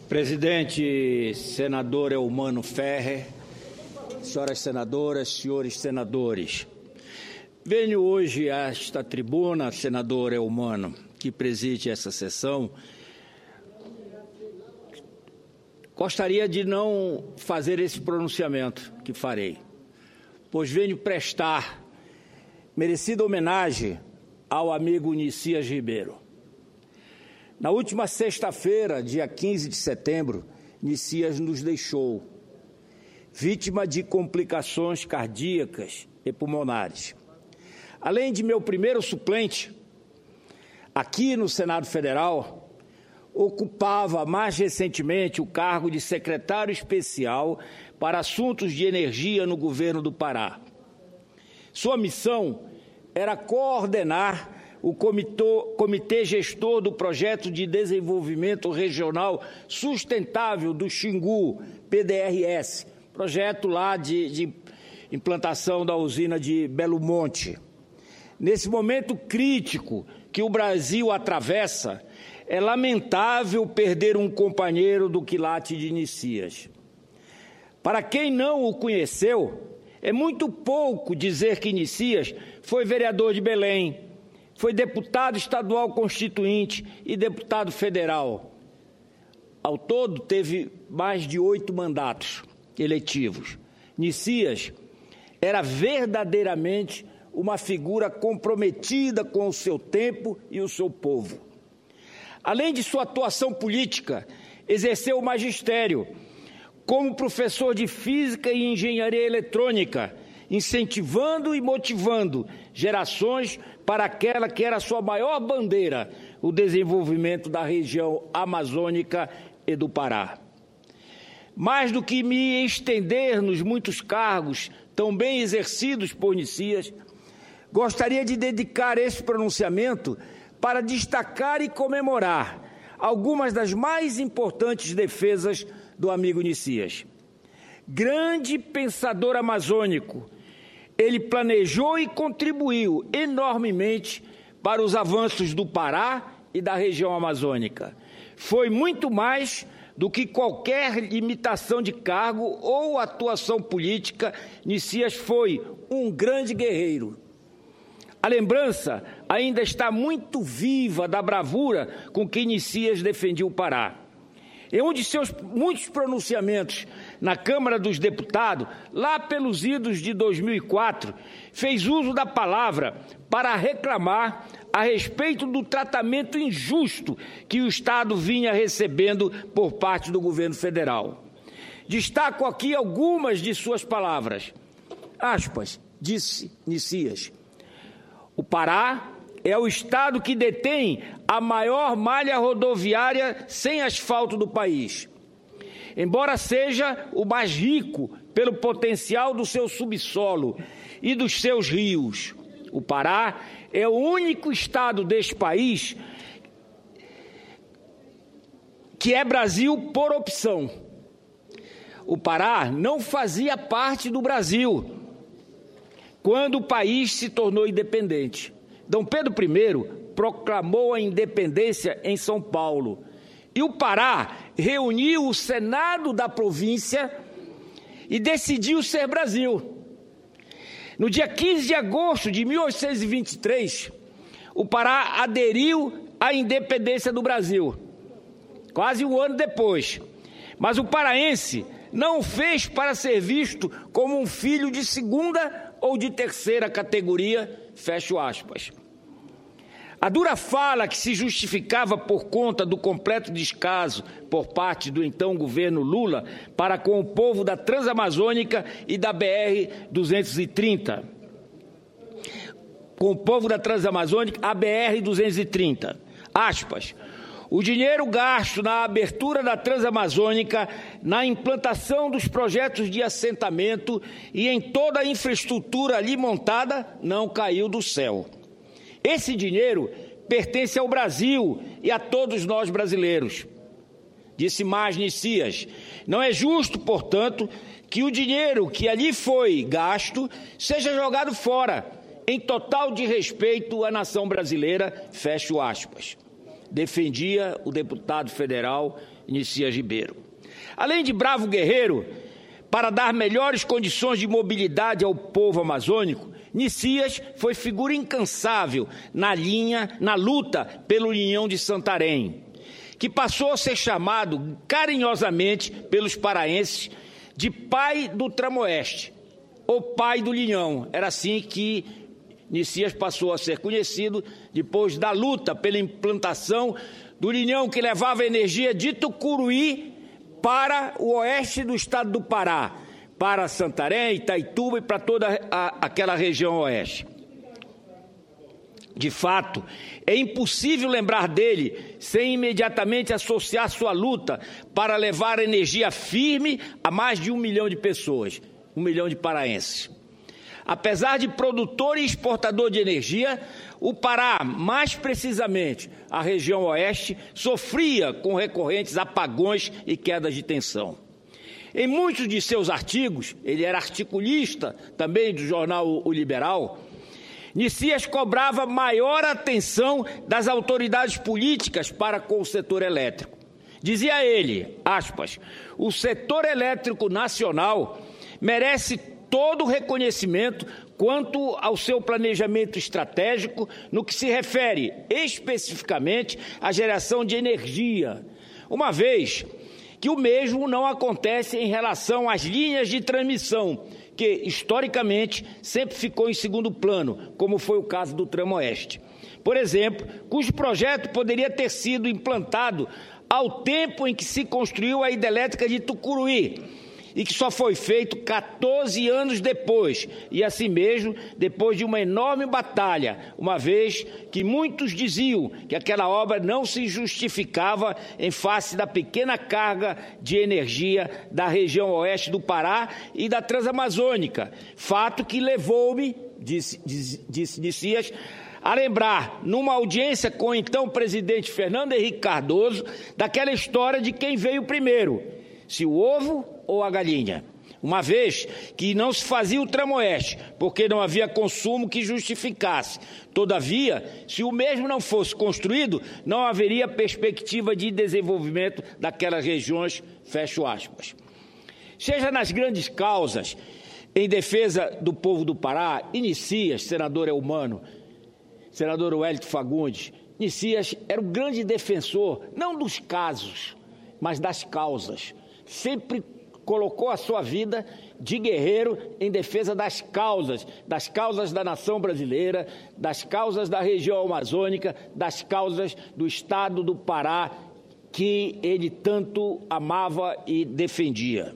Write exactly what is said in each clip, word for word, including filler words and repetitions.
Presidente, senador Eumano Ferrer, senhoras senadoras, senhores senadores, venho hoje a esta tribuna, senador Eumano, que preside essa sessão. Gostaria de não fazer esse pronunciamento que farei, pois venho prestar merecida homenagem ao amigo Nicias Ribeiro. Na última sexta-feira, dia quinze de setembro, Nicias nos deixou, vítima de complicações cardíacas e pulmonares. Além de meu primeiro suplente, aqui no Senado Federal, ocupava mais recentemente o cargo de secretário especial para assuntos de energia no governo do Pará. Sua missão era coordenar o comitê, comitê gestor do Projeto de Desenvolvimento Regional Sustentável do Xingu, P D R S, projeto lá de, de implantação da usina de Belo Monte. Nesse momento crítico que o Brasil atravessa, é lamentável perder um companheiro do quilate de Nicias. Para quem não o conheceu, é muito pouco dizer que Nicias foi vereador de Belém, foi deputado estadual constituinte e deputado federal. Ao todo, teve mais de oito mandatos eletivos. Nicias era verdadeiramente uma figura comprometida com o seu tempo e o seu povo. Além de sua atuação política, exerceu o magistério como professor de Física e Engenharia Eletrônica, incentivando e motivando gerações para aquela que era a sua maior bandeira, o desenvolvimento da região amazônica e do Pará. Mais do que me estender nos muitos cargos tão bem exercidos por Nicias, gostaria de dedicar esse pronunciamento para destacar e comemorar algumas das mais importantes defesas do amigo Nicias. Grande pensador amazônico, ele planejou e contribuiu enormemente para os avanços do Pará e da região amazônica. Foi muito mais do que qualquer limitação de cargo ou atuação política. Nicias foi um grande guerreiro. A lembrança ainda está muito viva da bravura com que Nicias defendia o Pará. Em um de seus muitos pronunciamentos na Câmara dos Deputados, lá pelos idos de dois mil e quatro, fez uso da palavra para reclamar a respeito do tratamento injusto que o Estado vinha recebendo por parte do governo federal. Destaco aqui algumas de suas palavras. Aspas, disse Nicias: o Pará é o estado que detém a maior malha rodoviária sem asfalto do país. Embora seja o mais rico pelo potencial do seu subsolo e dos seus rios, o Pará é o único estado deste país que é Brasil por opção. O Pará não fazia parte do Brasil quando o país se tornou independente. Dom Pedro I proclamou a independência em São Paulo e o Pará reuniu o Senado da província e decidiu ser Brasil. No dia quinze de agosto de mil oitocentos e vinte e três, o Pará aderiu à independência do Brasil, quase um ano depois. Mas o paraense não fez para ser visto como um filho de segunda ou de terceira categoria, fecho aspas. A dura fala que se justificava por conta do completo descaso por parte do então governo Lula para com o povo da Transamazônica e da B R duzentos e trinta. Com o povo da Transamazônica, a B R duzentos e trinta. Aspas. O dinheiro gasto na abertura da Transamazônica, na implantação dos projetos de assentamento e em toda a infraestrutura ali montada, não caiu do céu. Esse dinheiro pertence ao Brasil e a todos nós brasileiros. Disse mais Nicias. Não é justo, portanto, que o dinheiro que ali foi gasto seja jogado fora, em total desrespeito à nação brasileira, fecho aspas. Defendia o deputado federal Nicias Ribeiro. Além de bravo guerreiro, para dar melhores condições de mobilidade ao povo amazônico, Nicias foi figura incansável na linha, na luta pela União de Santarém, que passou a ser chamado carinhosamente pelos paraenses de pai do Tramoeste, ou pai do Linhão. Era assim que Nicias passou a ser conhecido depois da luta pela implantação do Linhão, que levava energia de Tucuruí para o oeste do estado do Pará, para Santarém, Itaituba e para toda a, aquela região oeste. De fato, é impossível lembrar dele sem imediatamente associar sua luta para levar energia firme a mais de um milhão de pessoas, um milhão de paraenses. Apesar de produtor e exportador de energia, o Pará, mais precisamente a região oeste, sofria com recorrentes apagões e quedas de tensão. Em muitos de seus artigos, ele era articulista também do jornal O Liberal, Nicias cobrava maior atenção das autoridades políticas para com o setor elétrico. Dizia ele, aspas, o setor elétrico nacional merece todo o reconhecimento quanto ao seu planejamento estratégico no que se refere especificamente à geração de energia, uma vez que o mesmo não acontece em relação às linhas de transmissão, que, historicamente, sempre ficou em segundo plano, como foi o caso do Tramoeste. Por exemplo, cujo projeto poderia ter sido implantado ao tempo em que se construiu a hidrelétrica de Tucuruí, e que só foi feito quatorze anos depois, e assim mesmo depois de uma enorme batalha, uma vez que muitos diziam que aquela obra não se justificava em face da pequena carga de energia da região oeste do Pará e da Transamazônica, fato que levou-me, disse, disse Nicias, a lembrar, numa audiência com o então presidente Fernando Henrique Cardoso, daquela história de quem veio primeiro, se o ovo ou a galinha, uma vez que não se fazia o Tramoeste, porque não havia consumo que justificasse. Todavia, se o mesmo não fosse construído, não haveria perspectiva de desenvolvimento daquelas regiões, fecho aspas. Seja nas grandes causas em defesa do povo do Pará, e Nicias, senador é humano, senador Wellington Fagundes, Nicias era um grande defensor, não dos casos, mas das causas. Sempre colocou a sua vida de guerreiro em defesa das causas, das causas da nação brasileira, das causas da região amazônica, das causas do estado do Pará, que ele tanto amava e defendia.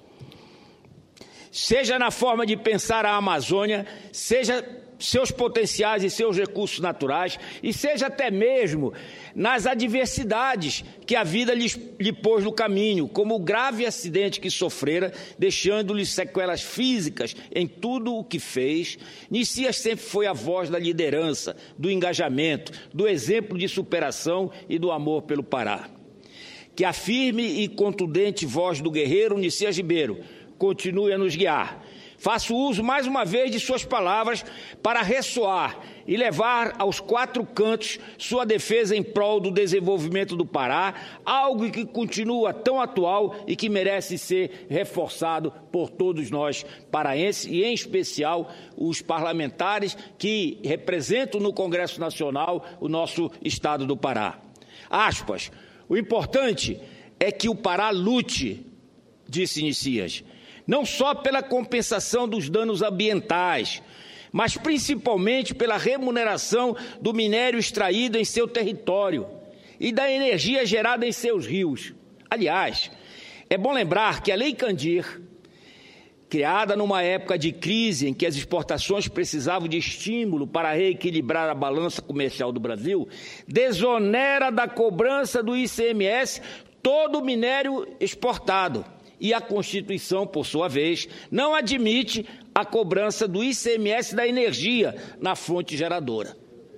Seja na forma de pensar a Amazônia, seja seus potenciais e seus recursos naturais, e seja até mesmo nas adversidades que a vida lhe, lhe pôs no caminho, como o grave acidente que sofrera, deixando-lhe sequelas físicas em tudo o que fez. Nicias sempre foi a voz da liderança, do engajamento, do exemplo de superação e do amor pelo Pará. Que a firme e contundente voz do guerreiro Nicias Ribeiro continue a nos guiar. Faço uso, mais uma vez, de suas palavras para ressoar e levar aos quatro cantos sua defesa em prol do desenvolvimento do Pará, algo que continua tão atual e que merece ser reforçado por todos nós paraenses, e em especial os parlamentares que representam no Congresso Nacional o nosso estado do Pará. Aspas, o importante é que o Pará lute, disse Nicias, não só pela compensação dos danos ambientais, mas principalmente pela remuneração do minério extraído em seu território e da energia gerada em seus rios. Aliás, é bom lembrar que a Lei Candir, criada numa época de crise em que as exportações precisavam de estímulo para reequilibrar a balança comercial do Brasil, desonera da cobrança do I C M S todo o minério exportado. E a Constituição, por sua vez, não admite a cobrança do I C M S da energia na fonte geradora.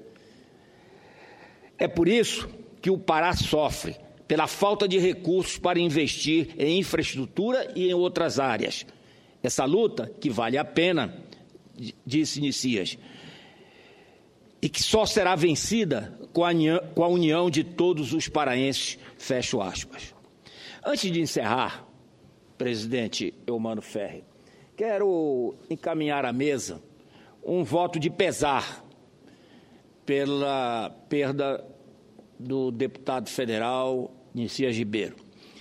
É por isso que o Pará sofre pela falta de recursos para investir em infraestrutura e em outras áreas. Essa luta, que vale a pena, disse Nicias, e que só será vencida com a, com a união de todos os paraenses, fecho aspas. Antes de encerrar, presidente Eumano Ferri, quero encaminhar à mesa um voto de pesar pela perda do deputado federal Nicias Ribeiro.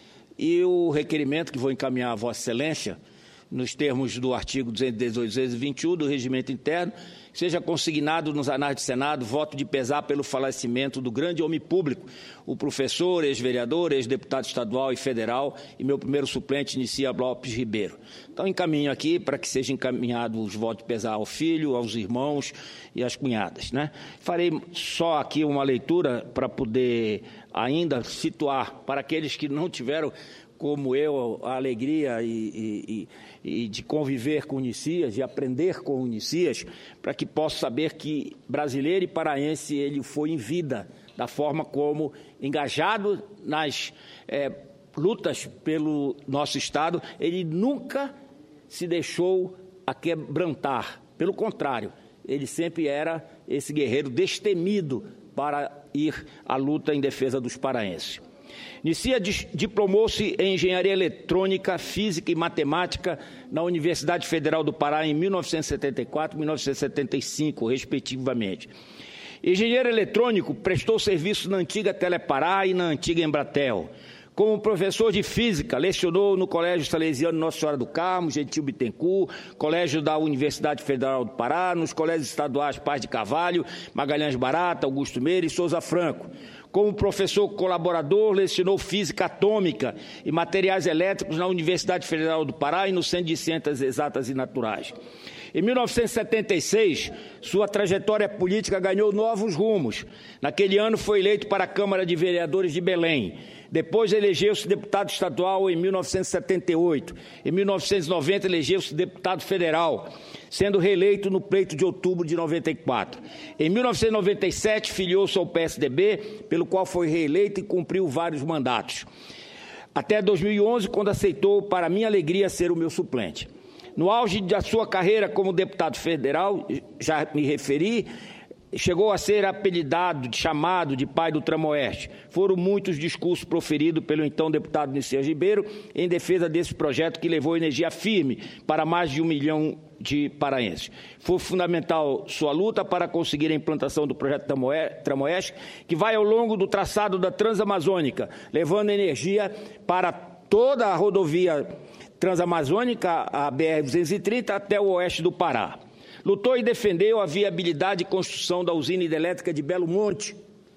E o requerimento que vou encaminhar a Vossa Excelência, nos termos do artigo duzentos e dezoito, duzentos e vinte e um do Regimento Interno, seja consignado nos anais do Senado voto de pesar pelo falecimento do grande homem público, o professor, ex-vereador, ex-deputado estadual e federal, e meu primeiro suplente, Nicias Lopes Ribeiro. Então, encaminho aqui para que seja encaminhado os votos de pesar ao filho, aos irmãos e às cunhadas, né? Farei só aqui uma leitura para poder ainda situar para aqueles que não tiveram, como eu, a alegria e, e, e de conviver com o Nicias, de aprender com o Nicias, para que possa saber que brasileiro e paraense ele foi em vida, da forma como, engajado nas é, lutas pelo nosso Estado, ele nunca se deixou aquebrantar. Pelo contrário, ele sempre era esse guerreiro destemido para ir à luta em defesa dos paraenses. Nicias diplomou-se em Engenharia Eletrônica, Física e Matemática na Universidade Federal do Pará em mil novecentos e setenta e quatro e mil novecentos e setenta e cinco, respectivamente. Engenheiro eletrônico, prestou serviço na antiga Telepará e na antiga Embratel. Como professor de Física, lecionou no Colégio Salesiano Nossa Senhora do Carmo, Gentil Bittencourt, Colégio da Universidade Federal do Pará, nos colégios estaduais Paz de Carvalho, Magalhães Barata, Augusto Meira e Souza Franco. Como professor colaborador, lecionou Física Atômica e Materiais Elétricos na Universidade Federal do Pará e no Centro de Ciências Exatas e Naturais. Em mil novecentos e setenta e seis, sua trajetória política ganhou novos rumos. Naquele ano foi eleito para a Câmara de Vereadores de Belém. Depois elegeu-se deputado estadual em mil novecentos e setenta e oito. Em mil novecentos e noventa elegeu-se deputado federal, sendo reeleito no pleito de outubro de noventa e quatro. Em mil novecentos e noventa e sete filiou-se ao P S D B, pelo qual foi reeleito e cumpriu vários mandatos. Até dois mil e onze, quando aceitou, para minha alegria, ser o meu suplente. No auge da sua carreira como deputado federal, já me referi, chegou a ser apelidado, chamado de pai do Tramoeste. Foram muitos discursos proferidos pelo então deputado Nicias Ribeiro em defesa desse projeto que levou energia firme para mais de um milhão de paraenses. Foi fundamental sua luta para conseguir a implantação do projeto Tramoeste, que vai ao longo do traçado da Transamazônica, levando energia para toda a rodovia Transamazônica, a B R duzentos e trinta, até o oeste do Pará. Lutou e defendeu a viabilidade e construção da usina hidrelétrica de Belo Monte,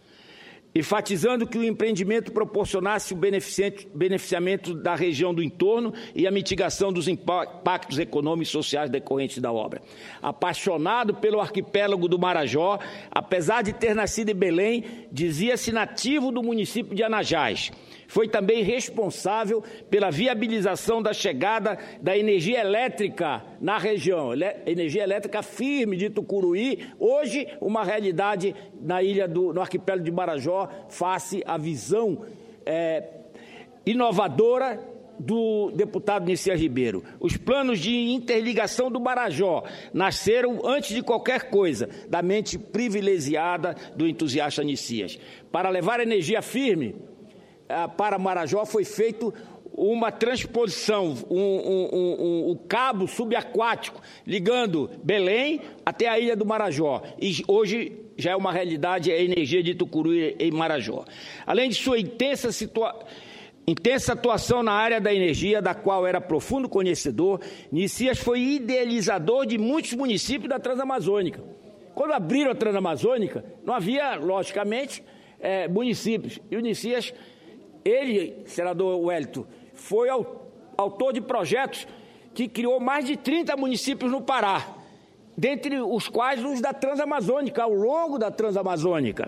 enfatizando que o empreendimento proporcionasse o beneficiamento da região do entorno e a mitigação dos impactos econômicos e sociais decorrentes da obra. Apaixonado pelo arquipélago do Marajó, apesar de ter nascido em Belém, dizia-se nativo do município de Anajás. Foi também responsável pela viabilização da chegada da energia elétrica na região, energia elétrica firme de Tucuruí, hoje uma realidade na ilha do, no arquipélago de Marajó, face à visão é, inovadora do deputado Nicias Ribeiro. Os planos de interligação do Marajó nasceram, antes de qualquer coisa, da mente privilegiada do entusiasta Nicias. Para levar energia firme para Marajó foi feito uma transposição, um, um, um, um, um cabo subaquático ligando Belém até a ilha do Marajó. E hoje já é uma realidade a energia de Tucuruí em Marajó. Além de sua intensa situação, intensa atuação na área da energia, da qual era profundo conhecedor, Nicias foi idealizador de muitos municípios da Transamazônica. Quando abriram a Transamazônica, não havia, logicamente, é, municípios. E o Nicias, ele, senador Wellington, foi autor de projetos que criou mais de trinta municípios no Pará, dentre os quais os da Transamazônica, ao longo da Transamazônica.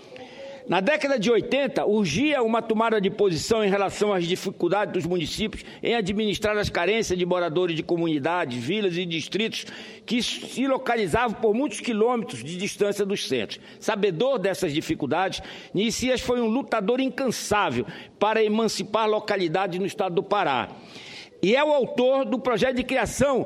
Na década de oitenta, urgia uma tomada de posição em relação às dificuldades dos municípios em administrar as carências de moradores de comunidades, vilas e distritos que se localizavam por muitos quilômetros de distância dos centros. Sabedor dessas dificuldades, Nicias foi um lutador incansável para emancipar localidades no estado do Pará. E é o autor do projeto de criação,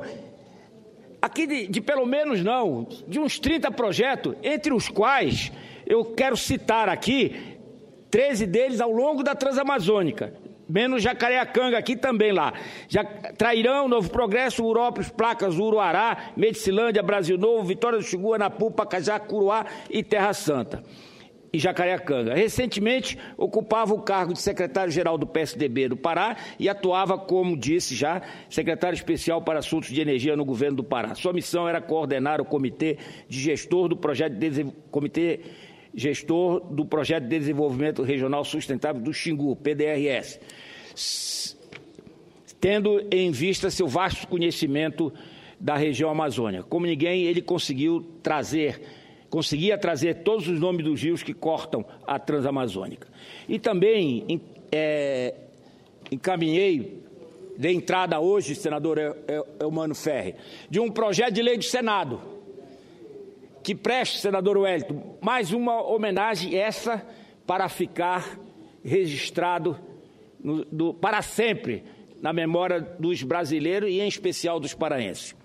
aqui de, de pelo menos não, de uns trinta projetos, entre os quais eu quero citar aqui treze deles ao longo da Transamazônica. menos Jacareacanga, aqui também lá. Já, Trairão, Novo Progresso, Urópolis, Placas, Uruará, Medicilândia, Brasil Novo, Vitória do Xingu, Anapu, Pacajá, Curuá e Terra Santa. E Jacareacanga. Recentemente, ocupava o cargo de secretário-geral do P S D B do Pará e atuava, como disse já, secretário especial para assuntos de energia no governo do Pará. Sua missão era coordenar o comitê de gestor do projeto de desenvol... comitê gestor do projeto de desenvolvimento regional sustentável do Xingu, P D R S, tendo em vista seu vasto conhecimento da região Amazônia. Como ninguém, ele conseguiu trazer conseguia trazer todos os nomes dos rios que cortam a Transamazônica. E também é, encaminhei, de entrada hoje, senador Eumano Ferri, de um projeto de lei do Senado, que preste, senador Wellington, mais uma homenagem essa para ficar registrado no, do, para sempre na memória dos brasileiros e, em especial, dos paraenses.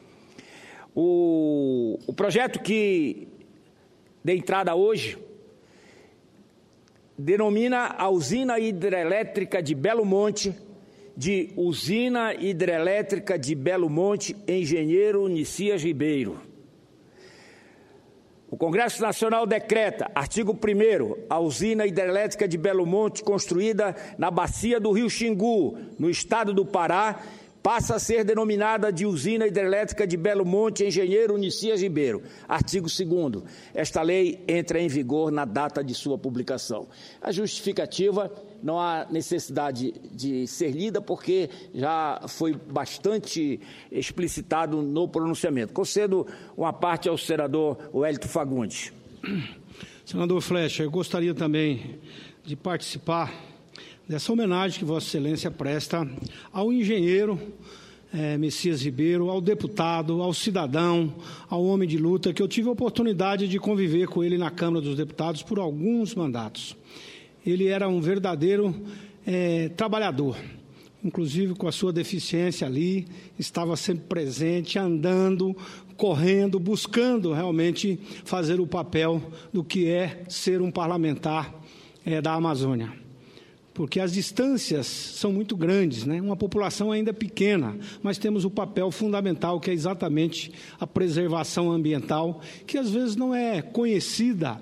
O, o projeto que de entrada hoje, denomina a usina hidrelétrica de Belo Monte de Usina Hidrelétrica de Belo Monte, Engenheiro Nicias Ribeiro. O Congresso Nacional decreta, artigo primeiro, a usina hidrelétrica de Belo Monte, construída na bacia do rio Xingu, no estado do Pará, passa a ser denominada de Usina Hidrelétrica de Belo Monte, Engenheiro Nicias Ribeiro. Artigo segundo. Esta lei entra em vigor na data de sua publicação. A justificativa não há necessidade de ser lida, porque já foi bastante explicitado no pronunciamento. Concedo uma parte ao senador Wellington Fagundes. Senador Flecha, eu gostaria também de participar dessa homenagem que Vossa Excelência presta ao engenheiro é, Messias Ribeiro, ao deputado, ao cidadão, ao homem de luta, que eu tive a oportunidade de conviver com ele na Câmara dos Deputados por alguns mandatos. Ele era um verdadeiro é, trabalhador, inclusive com a sua deficiência ali, estava sempre presente, andando, correndo, buscando realmente fazer o papel do que é ser um parlamentar é, da Amazônia. Porque as distâncias são muito grandes, né? Uma população ainda pequena, mas temos o papel fundamental, que é exatamente a preservação ambiental, que às vezes não é conhecida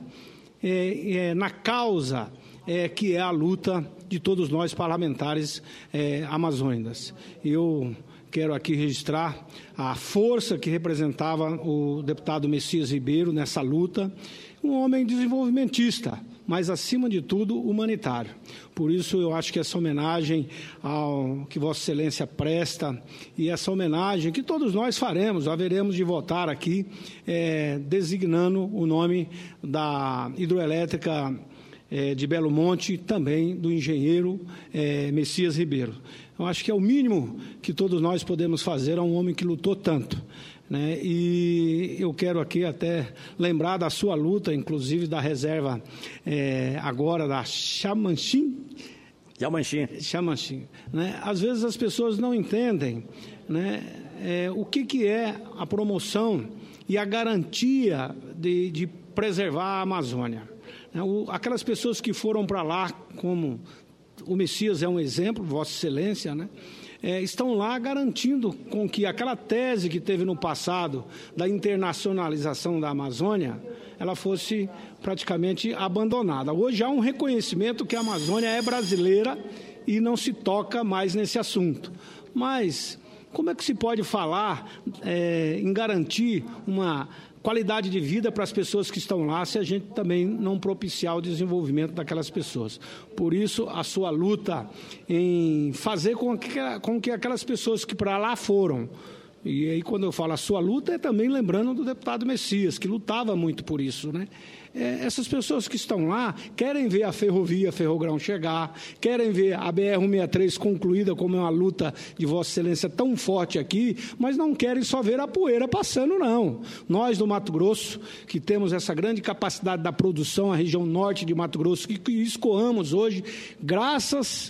é, é, na causa é, que é a luta de todos nós parlamentares é, amazônicos. Eu quero aqui registrar a força que representava o deputado Messias Ribeiro nessa luta, um homem desenvolvimentista, mas, acima de tudo, humanitário. Por isso, eu acho que essa homenagem ao que Vossa Excelência presta e essa homenagem que todos nós faremos, haveremos de votar aqui, é, designando o nome da hidroelétrica é, de Belo Monte, também do engenheiro é, Messias Ribeiro. Eu acho que é o mínimo que todos nós podemos fazer a um homem que lutou tanto. Né? E eu quero aqui até lembrar da sua luta, inclusive da reserva é, agora da Xamanchim. Xamanchim. Xamanchim. Né? Às vezes as pessoas não entendem, né, é, o que, que é a promoção e a garantia de, de preservar a Amazônia. Né? O, aquelas pessoas que foram para lá, como o Messias é um exemplo, Vossa Excelência, né? É, estão lá garantindo com que aquela tese que teve no passado da internacionalização da Amazônia, ela fosse praticamente abandonada. Hoje há um reconhecimento que a Amazônia é brasileira e não se toca mais nesse assunto. Mas como é que se pode falar é, em garantir uma qualidade de vida para as pessoas que estão lá, se a gente também não propiciar o desenvolvimento daquelas pessoas? Por isso, a sua luta em fazer com que, com que aquelas pessoas que para lá foram, e aí quando eu falo a sua luta, é também lembrando do deputado Messias, que lutava muito por isso, né? É, essas pessoas que estão lá querem ver a ferrovia Ferrogrão chegar, querem ver a B R cento e sessenta e três concluída, como é uma luta de Vossa Excelência tão forte aqui, mas não querem só ver a poeira passando, não. Nós do Mato Grosso, que temos essa grande capacidade da produção, a região norte de Mato Grosso, que, que escoamos hoje, graças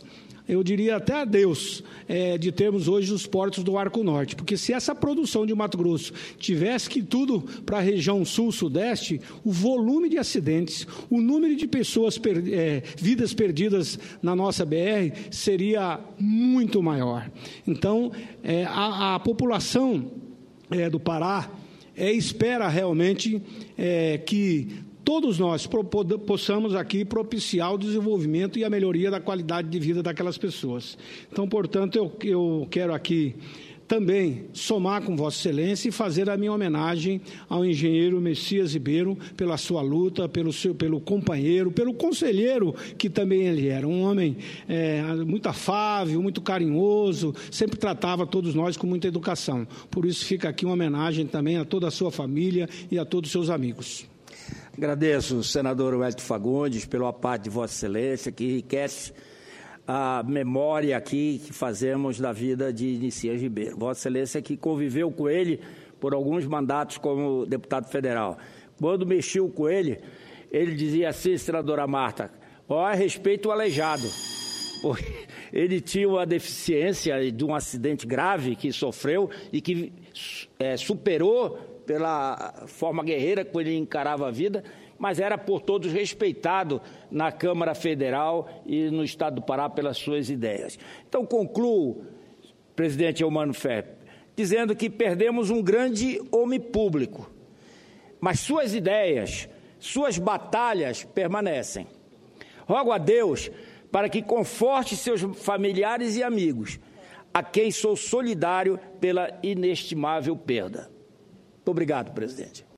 eu diria até a Deus, é, de termos hoje os portos do Arco Norte, porque se essa produção de Mato Grosso tivesse que ir tudo para a região sul-sudeste, o volume de acidentes, o número de pessoas, per, é, vidas perdidas na nossa B R seria muito maior. Então, é, a, a população é, do Pará é, espera realmente é, que todos nós possamos aqui propiciar o desenvolvimento e a melhoria da qualidade de vida daquelas pessoas. Então, portanto, eu, eu quero aqui também somar com Vossa Excelência e fazer a minha homenagem ao engenheiro Messias Ribeiro pela sua luta, pelo, seu, pelo companheiro, pelo conselheiro que também ele era. Um homem é, muito afável, muito carinhoso, sempre tratava todos nós com muita educação. Por isso fica aqui uma homenagem também a toda a sua família e a todos os seus amigos. Agradeço, senador Wellington Fagundes, pela parte de Vossa Excelência, que enriquece a memória aqui que fazemos da vida de Messias Ribeiro. Vossa Excelência que conviveu com ele por alguns mandatos como deputado federal. Quando mexeu com ele, ele dizia assim, senadora Marta, ó, respeito o aleijado, porque ele tinha uma deficiência de um acidente grave que sofreu e que é, superou pela forma guerreira que ele encarava a vida, mas era por todos respeitado na Câmara Federal e no Estado do Pará pelas suas ideias. Então, concluo, presidente Eumano Ferri, dizendo que perdemos um grande homem público, mas suas ideias, suas batalhas permanecem. Rogo a Deus para que conforte seus familiares e amigos, a quem sou solidário pela inestimável perda. Muito obrigado, presidente.